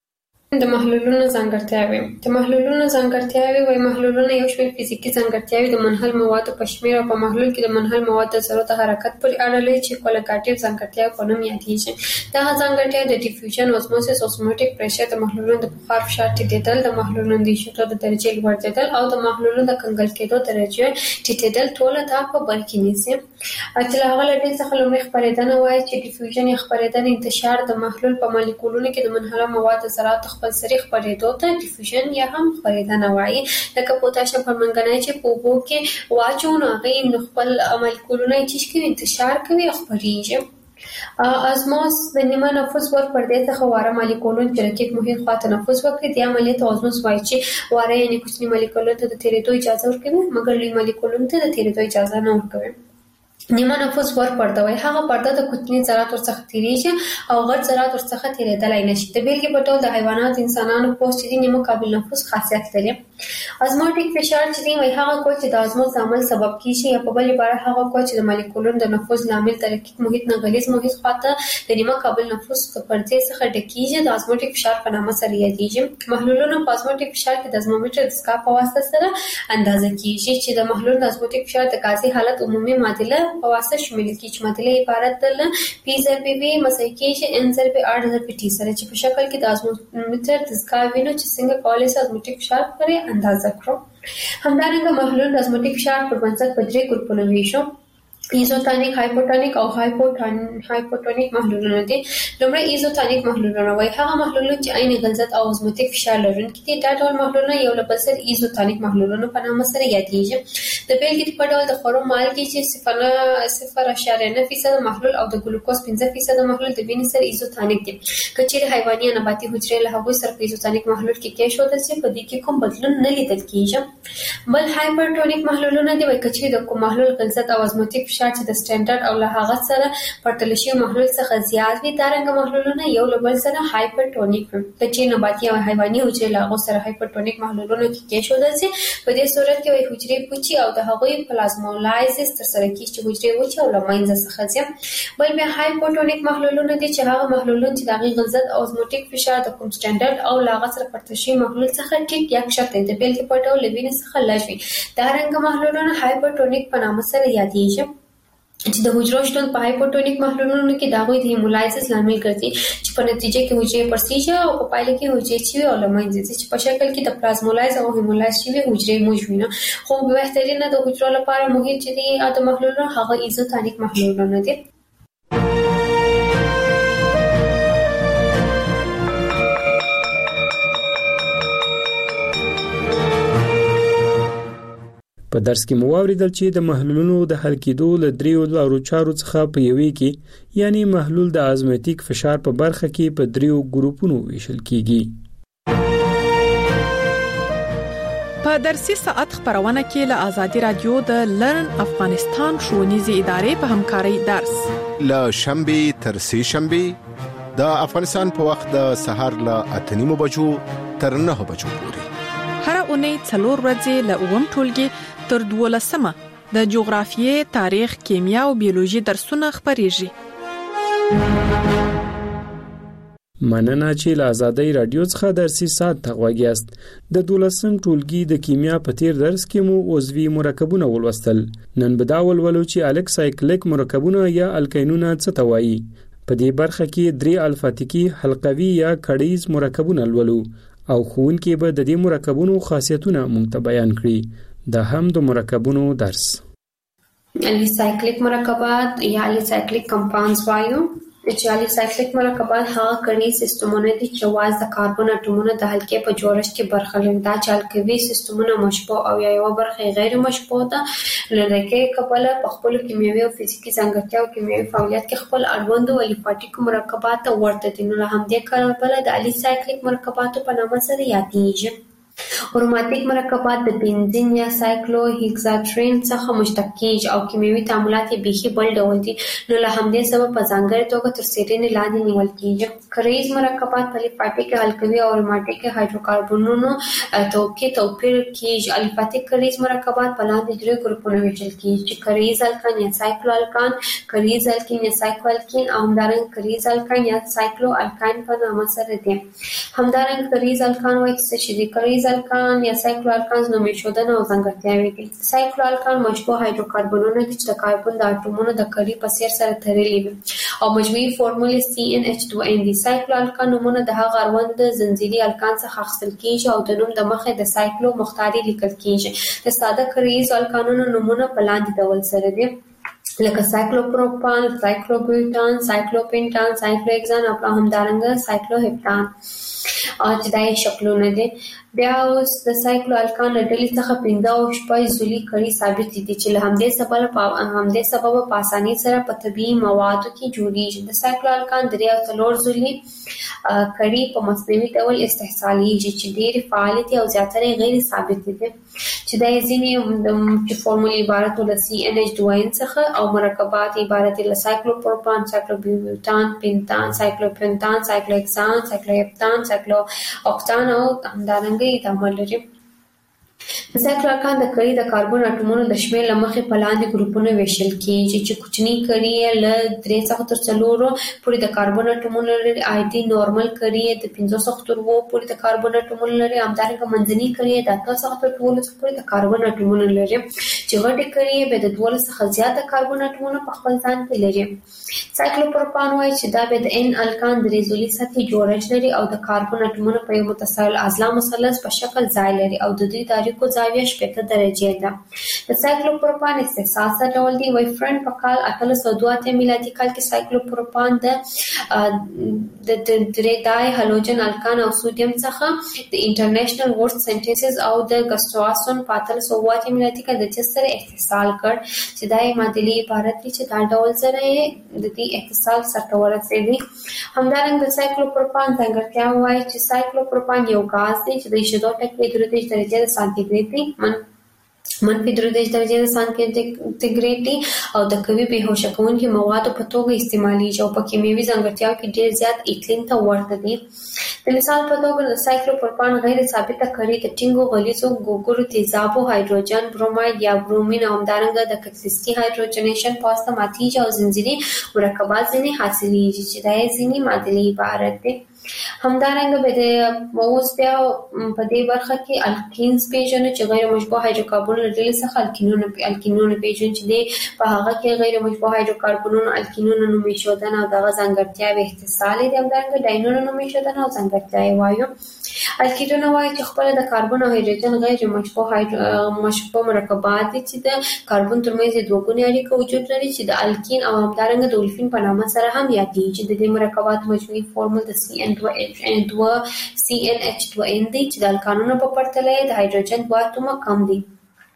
Speaker 7: د محلولونو ځانګړتیاوې د محلولونو ځانګړتیاوې وايي محلولونه یو شمېر فزیکي ځانګړتیاوې د منحل موادو په شمېر او په محلول کې د منحل موادو د ذرو د حرکت پورې اړه لري چې کوالټیټیو ځانګړتیاوې په نوم یادېږي. دغه ځانګړتیاوې د ډیفیوژن، اوزموسیس، اوسموټیک پریشر، د محلولونو د بخار فشار ټیټېدل، د محلولونو د ایشوټو د درجې لوړېدل او د محلولونو د کنګل کېدو درجه ټیټېدل ټول دا په بر کې نیسي. چې له هغه له دې څخه لومړی خپرېدنه وایي چې ډیفیوژن یا خپرېدنه انتشار د محلول په مالیکولونو کې د منحله موادو ذرات خپل سری خپرېدو ته ډیفیوژن یا هم خپرېدنه وایي. لکه پوتاشیم پرمنګنایټ چې په اوبو کې واچو نو هغې خپل مالیکولونه یې چیش کوي انتشار کوي او خپرېږي. ازموس د نیمه نفوذ ور پردې څخه واره مالیکولون چې رقیب محیط خواته نفوذ وکړي دې عملیې ته ازموس وایي چې واره یعنې کوچني مالیکولونو ته د تېرېدو اجازه ورکوي مګر لوی مالیکولونو ته د تېرېدو اجازه نه ورکوي. نیمه نفوذ ور پرده وایي هغه پرده د کوچني ذرات ورڅخه تېرېږي او غټ ذرات ورڅخه تېرېدلی نه شي. د بېلګې په ډول د حیواناتو، انسانانو پوست چې دی نیمه قابل نفوذ خاصیت لري. ازموټیک فشار چې دی وایي هغه قوه چې د ازموس د عمل سبب کېږي یا په بل عبارت هغه قوه چې د مالیکولونو د نفوذ لامل د رقیق محیط نه غلیظ محیط خواته د نیمه قابل نفوذ د پردې څخه ډکېږي د ازموټیک فشار په نامه سره یادېږي. محلولونه په ازموټیک فشار کې د ازمومیټر د سکاپ په واسطه سره اندازه کېږي چې د محلول د ازموټیک فشار د غازي حالت عمومي معادله په واسطه شامل کېږي چې معادله عبارت ده له پی ضرب وی مساوي کېږي ان ضرب آر ضرب ټي سره چې په شکل کې د ازمومیټر د سکاپ وینو چې څنګه کولی شي ازموټیک فشار پرې اندازه کړو. همدارنګه محلول د ازموټیک فشار پر بنسټ په درې ګروپونو ویشو. ایزوتونیک، هایپوټونیک او هایپوټونیک محلولونه دي. لومړی ایزوتونیک محلولونه وایي هغه محلولونه چې عین غلظت او ازموټیک فشار لرونکي دي. دا ډول محلولونه یو له بل سره ایزوتونیک محلولونه په نامه سره یادېږي. د بېلګې په ډول د خوړو مالګې چې صفر اعشاریه نه فیصده محلول او د ګلوکوز پنځه فیصده محلول د وینې سره ایزوتونیک دي. که چیرې حیواني یا نباتي حجرې له هغوی سره په ایزوتونیک محلول کې کېښودل شي په دې کې کوم بدلون نه لیدل کېږي. بل هایپرټونیک محلولونه دي وایي که چیرې د کوم محلول غلظت او ازموټیک فشار چې د سټانډرډ او له هغه سره پرتله شوي محلول څخه زیات وي دارنګه محلولونه یو له بل سره هایپرټونیک وي. که چیرې نباتي او حیواني حجرې له هغو سره هایپرټونیک محلولونو کې کېښودل شي په دې صورت کې وایي حجرې پوچي او د هغوی پلازمولایزس ترسره کېږي چې حجرې وچې او له منځه څخه ځي. بل بیا هایپوټونیک محلولونه دي چې هغه محلولونه چې د هغې غلظت او ازموټیک فشار د کوم سټانډرډ او له هغه سره پرتله شوي محلول څخه ټیټ یا کښته د بېلګې په ډول له وینې څخه لږ وي. دارنګه محلولونه هایپرټونیک په نامه سره یادېږي چې د حجرو شتون په هایپوټونیک محلولونو کې د هغوی د هیمولایزس لامل ګرځي چې په نتیجه کې حجرې پرسیږي او په پایله کې حجرې چې وي او له منځه ځي چې په شکل کې د پلازمولایز او هیمولایز شوي حجرې موږ وینو. خو بهترینه د حجرو لپاره محیط چې دی د محلولونو هغه ایزوتونیک محلولونه دي.
Speaker 6: په درس کې مو واوریدل چې د محلولونو د حل کېدو له دریو لارو چارو څخه په یوې کې یعنی محلول د ازمیتیک فشار په برخه کې په دریو ګروپونو ویشل کیږي.
Speaker 5: په درسي ساعت خبرونه کې له آزادي رادیو د لرن افغانستان ښوونیزې ادارې په همکارۍ درس
Speaker 8: له شنبه تر سه شنبه د افغانستان په وخت د سهار له اته نیمو بجو تر نه بجو پورې
Speaker 5: هر اونۍ څلور ورځې له اووم ټولګي تر دولسمه د جغرافیې، تاریخ، کیمیا او بیولوژي درسونه خبريږي.
Speaker 6: مننه چې له آزادۍ رادیو څخه درسي ساعت ته غوږیاست. د دولسم ټولګي د کیمیا په تیر درس کې مو عضوي مرکبونه ولوستل. نن به دا ولولو چې الکسایکلیک مرکبونه یا الکینونه څه ته وایي. په دې برخه کې درې الفاتیکي حلقوي یا کړیز مرکبونه لولو او ښوونکي به د دې مرکبونو خاصیتونه موږ ته بیان کړي. دا هم د مرکبونو درس.
Speaker 7: الکسایکلیک مرکبات یا الکسایکلیک کمپاونډز وایو. چې الکسایکلیک مرکبات هغه کړي سیستمونه دي چې واز د کاربن اټومونو د حلقې په جوړښت کې برخه لري. دا چې الکوي سیستمونه مشبوع او یا یو برخه غیر مشبوع ده لکه کبل په خپل کیمیاوي او فزیکي ځانګړتیا او کیمیاوي فعالیت کې خپل اړوند او الفاتیک مرکبات ورته دي. نو هم دې کاربن د الکسایکلیک مرکباتو په نامه سره یادېږي. اروماتیک مرکبات د بنزین یا سایکلو هیکساترین څخه مشتق کیږي او کیمیاوي تعاملات یې بیخي بل ډول دي. نو له همدې سبب په ځانګړې توګه تر څېړنې لاندې نیول کیږي. کریز مرکبات په الفاتیک الکوي او اروماتیک هایدروکاربنونو توکي توپیر کیږي. الفاتیک کریز مرکبات په لاندې درې ګروپونو ویشل کیږي چې کریز الکان یا سایکلو الکان، کریز الکین یا سایکلو الکین او همدارنګه کریز الکان یا سایکلو الکان په نامه سره دي. همدارنګه کریز الکان وایي چې د کریز الکان یا سایکلو الکانز نومې شودنه او ځانګړتیاوې دي. سایکلو الکان مشبوع هایدروکاربنونه دي چې د کاربن د اټومونو د کړي په څیر سره تړلي وي او مجموعي فورمول سی ان ایچ دوه ان دي. سایکلو الکان نومونه د هغه اړوند د زنجیري الکان څخه اخیستل کیږي او د نوم د مخې د سایکلو مختاري لیکل کیږي. د ساده کریز الکانونو نومونه په لاندې ډول سره دي لکه سایکلوپروپان، سایکلوبیوټان، سایکلوپینټان، سایکلوهکسان او همدارنګه سایکلوهپټان او چې دا شکلونه دي. بیا اوس د سایکلو الکان له ډلې څخه پنځه او شپږ ځلې کړي ثابت دي چې له همدې سبب په همدې سبب په اسانۍ سره په طبیعي موادو کې جوړیږي. د سایکلو الکان درې او څلور ځلې کړي په مصنوعي ډول استحصالیږي چې ډېر فعال دي او زیاتره غیر ثابت دي چې دا ځینې د فورمول عبارت له سی ان ایچ دوه ان څخه او مرکبات عبارت له سایکلوپروپان، سایکلوبیوټان، پینتان، سایکلوپینتان، سایکلوهکسان، سایکلوهپتان، سایکلوهوکتان او همدارنګه تعامل لري. د سایکلو الکان د کړي د کاربن اټومونو د شمېر له مخې په لاندې ګروپونو ویشل کیږي چې کوچني کړي یې له درې څخه تر څلورو پورې د کاربن اټومونو لري. عادي نورمال کړي یې د پنځو څخه تر اووه پورې د کاربن اټومونو لري. همدارنګه منځني کړي یې د اته څخه تر دولسو پورې د کاربن اټومونو لري چې غټې کړي یې به د دولس څخه زیات د کاربن اټومونو په خپل ځان کې لري. سایکلوپروپان وایي چې دا به د ان الکان درې ځلې سطحي جوړښت لري او د کاربن اټومونو په یو متصل اضلاع مثلث په شکل ځای لري او د دوی تاریخو زاویه شپږ درجې ده. د سایکلوپروپان استحصال څه ډول دی؟ وایي فرند په کال اتلس سوه دوه اتیا میلادي کال کې سایکلوپروپان د د درې هالوجن الکان او سودیم څخه د انټرنیشنل ورډ سنټیسز او د ګسټواسون په اتلس سوه اووه اتیا میلادي کال د چس سره اتصال کړ چې دا یې معادلې عبارت دي چې دا ډول سره یې د دې اتصال سره ورسېږي. همدارنګه د سایکلوپروپان ځانګړتیا وایي چې سایکلوپروپان یو غاز دی چې د شیدو ټکي درې دېرش درجې د سانتیګریډ دی من منفي درې دېرش درجې د سانتیګریډ دی او د قوي بېهوشه کوونکي موادو په توګه استعمالیږي او په کیمیاوي ځانګړتیاو کې ډېر زیات ایتلین ته ورته دي. د مثال په توګه د سایکلوپروپان غیر ثابته کړي د ټینګو غلیظو ګوګړو تیزابو هایدروجن بروماید یا برومین او همدارنګه د کتلیستي هایدروجنیشن په واسطه ماتیږي او زنجیري مرکبات ځینې حاصلیږي چې دا یې ځینې معادلې عبارت دي. همدارنګه به د اوس بیا په دې برخه کې الکینز پیژنو چې غیر مشبوع هایدروکاربن له ډلې څخه الکینونه الکینونه پیژنو چې دی په هغه کې غیر مشبوع هایدروکاربنونو الکینونه نومې شودنه او دغه ځانګړتیاوې اتصال دي. همدارنګه ډاینونه نومې شودنه او ځانګړتیاوې وایو. الکینونه وایي چې خپل د کاربن او هایدروجن غیر مشبوع مشبوع مرکبات دي چې د کاربن ترمنځ دوه ګونې اړیکه وجود لري چې د الکین او همدارنګه د اولفین په نامه سره هم یادېږي. د دې مرکباتو مجموعي فورمول د سی ان دوه سی ان ایچ دوه ان دی چې د الکانونو په پرتله د هایدروجن دوه اتومه کم دي.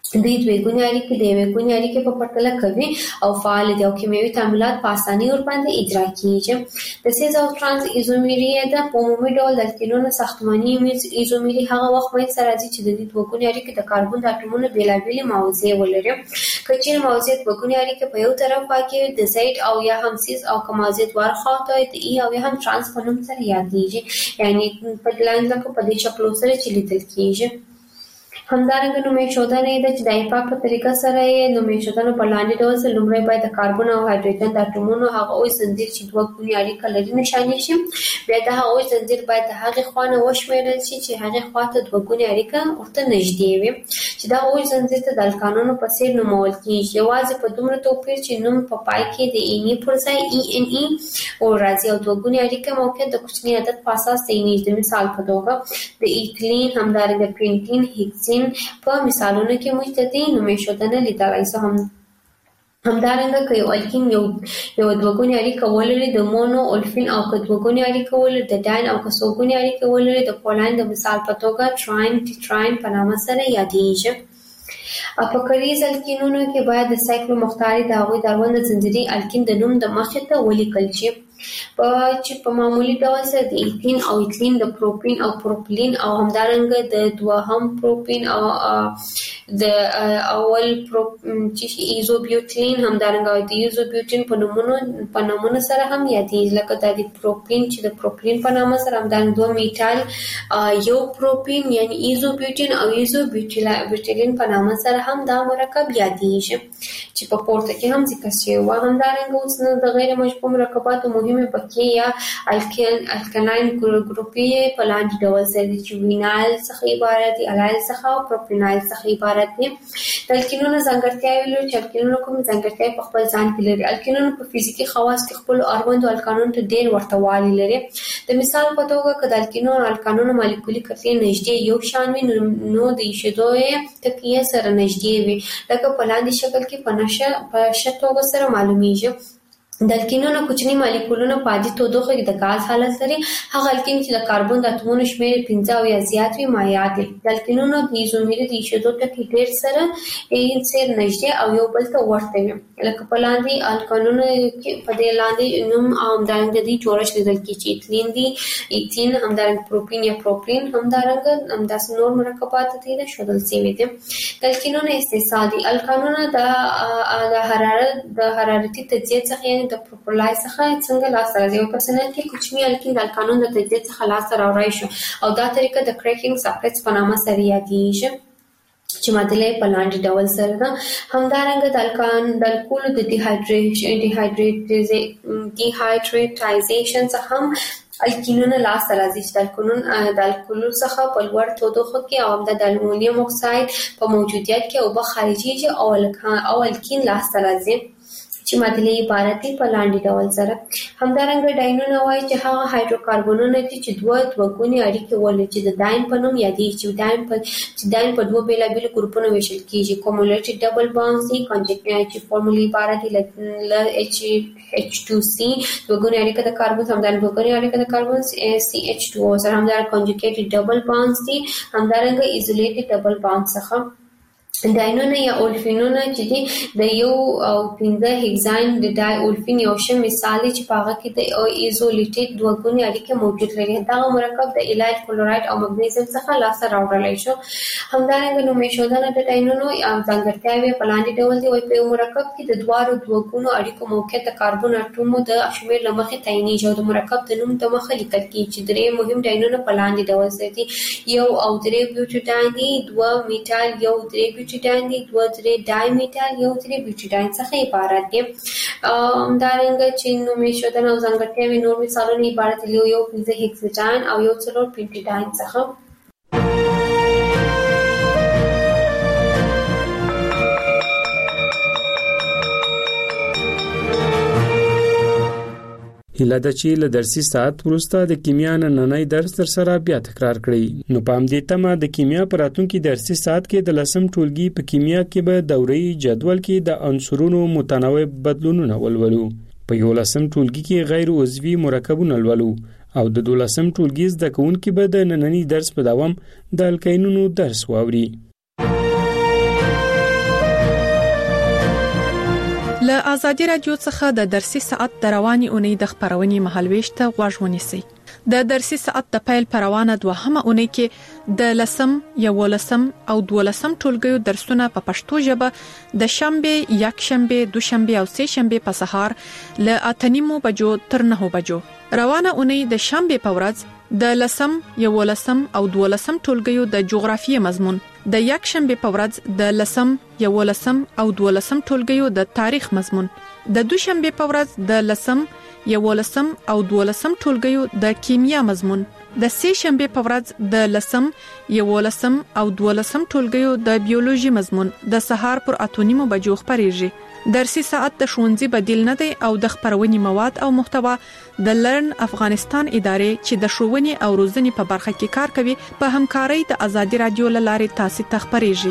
Speaker 7: دوی دوی ګونې اړیکې د یوې ګونې اړیکې په پرتله کوي او فعال دي او کیمیاوي تعاملات په اسانۍ ورباندې اجرا کیږي. د سیز او ترانس ایزومری د په عمومي ډول د الکینونو ساختماني ایزومری هغه وخت منځ ته راځي چې د دې دوه ګونې اړیکې د کاربن د اتومونو بیلابېلې موضوع ولري. که چیرې موضوع دوه ګونې اړیکې په یو طرف واقع د زید او یا هم سیز او که موضوع دوه خواته د ای او یا هم ترانس په نوم سره یادېږي، یعنی په لاندې لکه په دې شکلو سره چې لیدل کیږي. همدارنګه نومېښودنه ده چې د ایپاک په طریقه سره یې نومېښودنه په لاندې ډول سره لومړی باید د کاربن او هایدروجن د اتومونو هغه اوږد زنځیر چې دوه ګونې اړیکه لري نښاني شي. بیا د هغه اوږد زنځیر باید د هغې خوا نه وشمېرل شي چې هغې خوا ته دوه ګونې اړیکه ورته نږدې وي، چې دغه اوږد زنځیر ته د الکانونو په څېر نومول کېږي، یوازې په دومره توپیر چې نوم په پای کې د ایني پر ځای ای ان ای راځي او دوه ګونې اړیکه موقعیت د کوچني عدد په اساس تعینېږي. د مثال په توګه د ایتلین، همدارنګه پینټین، هیکسین په مثالونو کې موږ د دې نومېښودنه لیدلای شو. هم همدارنګه که یو الکین یو یو دوه ګونې اړیکه ولري د مونو اولفین او که دوه ګونې اړیکه ولري د ډاین او که څو ګونې اړیکه ولري د پولین د مثال په توګه تراین ټیټراین په نامه سره یادېږي. په کلیز الکینونو کې باید د سایکلو مختاري د هغوی د اړوند زنځیري الکین د نوم د مخې ته ولیکل شي، په چې په معمولي ډول سره د ایتین او ایتلین د پروپین او پروپلین او همدارنګه د دوهم پروپین او د اول پروپ چې ایزوبیوټین همدارنګه د ایزوبیوټین په نومونو په نومونو سره هم یادېږي، لکه د پروپین چې د پروپلین په نامه سره همدارنګه دوه میټال یو پروپین یعنی ایزوبیوټین او ایزوبیوټیلین په نامه سره هم دا مرکب یادېږي چې په پورته کې هم ذکر شوی و. همدارنګه اوس د غیر مشبوع مرکباتو مهمه بقیه یا الکین الکلاین ګروپي په لاندې ډول سره دي چې وینایل څخه عبارت دي، الایل څخه او پروپینایل څخه عبارت دي. د الکینونو ځانګړتیاوې لري چې الکینونو کوم ځانګړتیاوې په خپل ځان کې لري. الکینونو په فزیکي خواص کې خپل اړوندو الکانونو ته ډېر ورته والی لري. د مثال په توګه که د الکینونو او الکانونو مالیکولي کتلې نږدې یو شان وي نو د ایشېدو یې تکیه سره نږدې وي، لکه په لاندې شکل کې په نشه په ښه توګه سره معلومیږي. د الکینونو کوچني مالیکولونه په عادي تودوخه کې د غاز حالت لري. هغه الکین چې د کاربن د اتومونو شمېر پنځه او یا زیات وي مایع دي. د الکینونو د ایزومري د ایشېدو ټکي ډېر سره یې سره نږدې او یو بل ته ورته وي، لکه په لاندې الکانونو کې په دې لاندې نوم او همدارنګه د دې جوړښت لیدل کېږي چې ایتلین دي، ایتین، همدارنګه پروپین یا پروپلین، همدارنګه همداسې نور مرکبات دي د ښودل شوي دي. د الکینونو استحصال دي. الکانونه د حرارت د حرارتي تجزیې څخه یعنې د پروپلای څخه څنګه لاسته راځي. یو پرسنل کې کوچني الکین د الکانون د تجزیې څخه لاسته راوړی شو او دا طریقه د کریکینګ ساکټس په نامه سره یادېږي چې معادله په لاندې ډول سره ده. همدارنګه د الکان د الکولو د ډیهایډریټایزیشن څخه هم الکینونه لاسته راځي چې د الکولون د الکولو څخه په لوړ تودوخه کې او د المونیم اکساید په موجودیت کې اوبه خارجيږي او او الکین لاسته راځي چې معادله عبارت دی په لاندې ډول سره. همدارنګه ډاینونه وایي چې هغه هایدروکاربنونه دي چې دوه دوه ګونې اړیکې ولري چې د ډاین په نوم یادېږي چې ډاین په چې ډاین په دوه بېلابېلو ګروپونو ویشل کېږي. کومولټي ډبل بانډز دي چې فارمولي عبارت دی له ایچ ایچ ټو سی دوه ګونې اړیکه د کاربن همدارنګه دوه ګونې اړیکه د کاربن سی ایچ ټو او سره همدارنګه کنجوګیټډ ډبل بانډز دي همدارنګه ایزولیټډ ډبل بانډ څخه. ډاینونه یا اولفینونه چې دي د یو او پنځه هیګزاین د ډای اولفین یو شه مثال چې په هغه کې د ایزولیټډ دوه ګونې اړیکه موجود لري. دا مرکب د الایل کلورایډ او مګنیزیم څخه لاسته راوړل شو. همدارنګه نومېښودنه د ډاینونو یا ځانګړتیاوې په لاندې ډول دي. په یو مرکب کې د دوه دوه ګونو اړیکو موقعیت د کاربن اټومو د شمېر له مخې تعینېږي او د مرکب د نوم د مخه لیکل کېږي چې درې مهم ډاینونه په لاندې ډول سره دي. یو او درې بیوټیډاین دي، دوه میټال یو درې بیوټیډاین دي، دوه درې ډای میټال یو درې بیوټیډاین څخه عبارت دي. همدارنګه چې نومېښودنه او ځانګړتیاوې نور مثالونه عبارت دي یو پنځه هیکساډاین او یو څلور پینټیډاین څخه.
Speaker 6: هیله ده چې له درسي ساعت وروسته د کیمیا نننی درس در سره بیا تکرار کړئ. نو په همدې تمه د کیمیا په راتلونکي درسي ساعت کې د لسم ټولګي په کیمیا کې به دوري جدول کې د عنصرونو متنوع بدلونونه ولولو. په یولسم ټولګي کې غیر عضوي مرکبونه ولولو او د دولسم ټولګي زده کوونکي به د نننی درس په دوام د الکینونو درس واوري.
Speaker 5: له ازادي رادیو څخه د درسي ساعت د رواني اونۍ د خبرونې مهالويش ته غوږ ونیسئ. د درسي ساعت د پیل پروانه دوهمه اونۍ کې د لسم، یولسم او دولسم ټولګیو درسونه په پښتو ژبه د شنبه، یکشنبه، دوشنبه او سه شنبه په سهار له اتنیمو بجو تر نهو بجو. روانه اونۍ د شنبه په ورځ د لسم، یولسم او دولسم ټولګیو د جغرافیې مضمون، د یکشنبه په ورځ د لسم، یولسم او دولسم ټولګیو د تاریخ مضمون، د دوشنبه په ورځ د لسم، یولسم او دولسم ټولګیو د کیمیا مضمون، د سه شنبه په ورځ د لسم، یولسم او دولسم ټولګیو د بیولوژي مضمون د سهار پر اتونیمو بجو خبريږي. درسي ساعت د ښوونځي بدیل نه دی او د خبرونې مواد او محتوا د لرن افغانستان ادارې چې د ښوونې او روزنې په برخه کې کار کوي په همکارۍ د ازادي رادیو لارې تاسو ته خبريږي.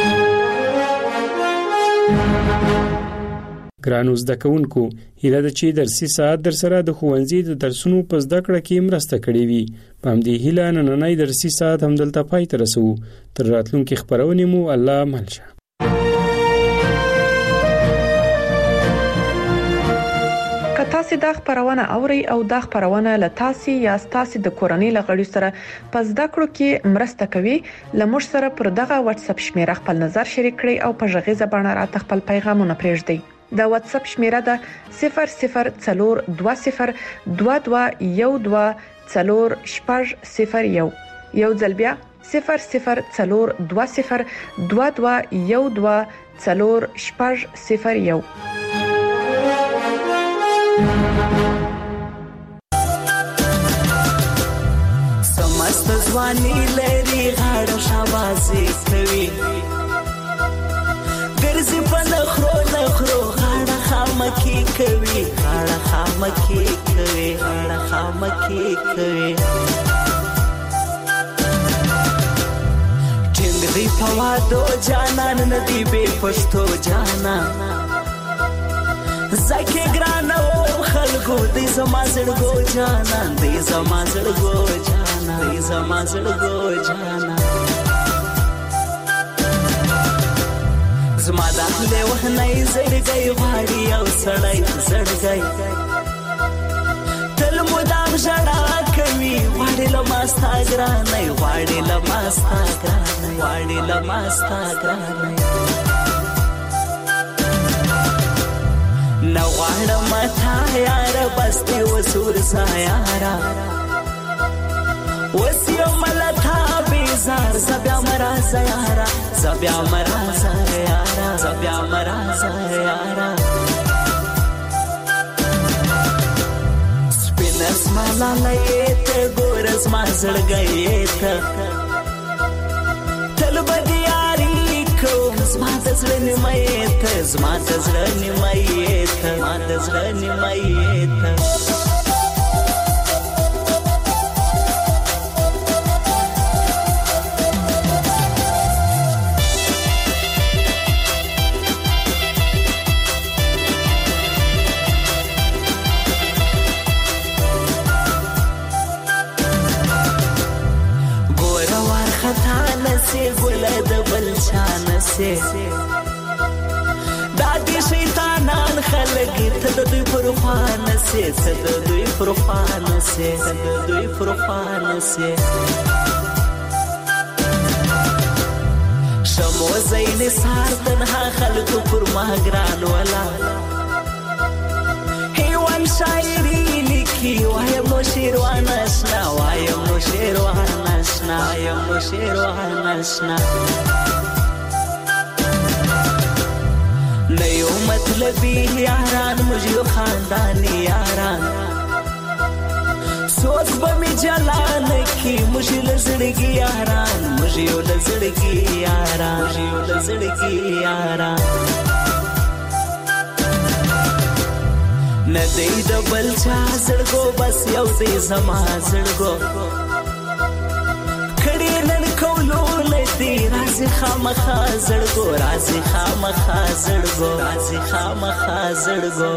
Speaker 6: ګرانو زده کوونکو، هیله ده چې درسي ساعت در سره د ښوونځي د درسونو په زده کړه کې مرسته کړې وي. په همدې هیله نننۍ درسي ساعت همدلته پای ته رسوو. تر راتلونکي خبرونې مو الله ملشه.
Speaker 5: که تاسو دا خبرونه اورئ او دا خبرونه له تاسو یا تاسو د کورنۍ لغړي سره په زده کړو کې مرسته کوي، لمر سره پر دغه واتس اپ شمیره خپل نظر شریک کړئ او په ژغې زبانه راته خپل پیغامونه پرېږدئ. د واتس اپ شمیره ده صفر صفر څلور دوه صفر دوه دوه یو دوه څلور شپږ صفر یو. یو ځل بیا صفر صفر څلور دوه صفر دوه دوه یو دوه څلور شپږ صفر یو.
Speaker 9: سمست ځواني لري غاړه شاباسي کوي، ګرځي په نخرو نخرو غاړه خامکی کوي، غاړه خامکی کوي، غاړه خامکی کوي. ټینګ دی په وادو جانان ندی به پښتو جانان، زکه ګران او خلکو دې زما زړګو جانان، دې زما زړګو جانان، دې زما زړګو جانان. زما د له وهنای زړګي غاړي او سړی زړګي تل مدام ژړا کوي، غاړي لماستا ګرانای، غاړي لماستا ګرانای، غاړي لماستا ګرانای. نو غاړه متا یار بسته وسور سایارا، وسیو ملتا بیزار زبیا مرا زیارا، زبیا مرا زیارا، زبیا مرا زیارا. سپینس مالا لیت ګورز ما زړګیت تل بدیاری کوم، زما د زړه نیمایت، زما د زړه نیمایت، زما د زړه نیمایت. ګل د بلشان سي دادي شیطانان خلګ ته د دوی پروفان سي، ته د دوی پروفان سي، ته د دوی پروفان سي. شمو زین سار تنها خلق پر ما ګران ولا هیوان شاعری لیکي، وایم نو شیروان آشنا، وایم نو شیروان آشنا، وایم نو شیروان آشنا. نیو مطلبی یاران مجھو خاندانی یاران، سوچ بمی جلان کی مجھے لزڑگی یاران، مجھے لزڑگی یاران، مجھے لزڑگی یاران. ندی د بلچا زړګو بس یو دی زما زړګو، کړي نن کولو لدی راز خامخا زړګو، راز خامخا زړګو، راز خامخا زړګو.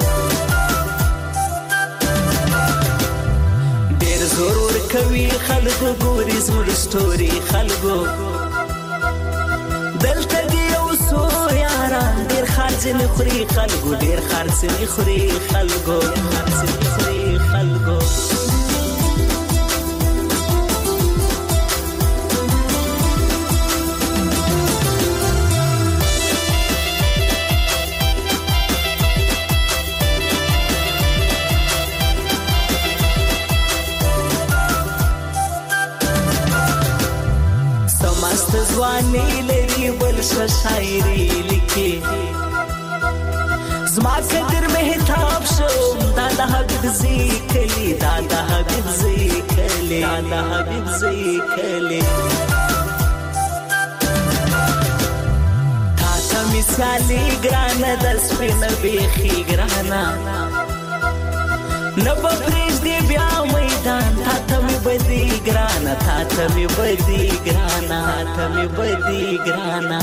Speaker 9: ډېر ضرور کوي خلکو ګوري زموږ ستوري خلکو، دلته دی یو څو یاران ډېر خاص ځنې خوري خلکو ډېر خرڅني خوري خلکو خرڅني خوري خلکو ځواني لري بل شاعري لیکي زما قدر مهتاب شو دا د حبيب ذکرلی دا د حبيب ذکرلی دا د حبيب ذکرلی تا ته مثالي ګرانه د سپین بيخي ګرانه نبا پریز دی بیا میدان تا ته می بدی ګرانه تا ته می بدی ګرانه تا ته می بدی ګرانه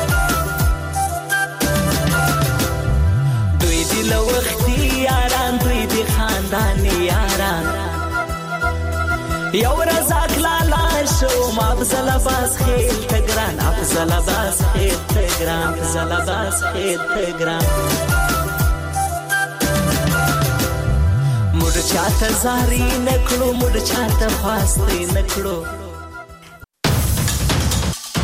Speaker 9: دوی دی له وختي یاران دوی دی خاندانی یاران یو رزاق لالا شو ما افضل باز خیل تګران افضل باز خیل تګران افضل باز خیل تګران مړ چاته زاري نکړو مړ چاته فاستې نکړو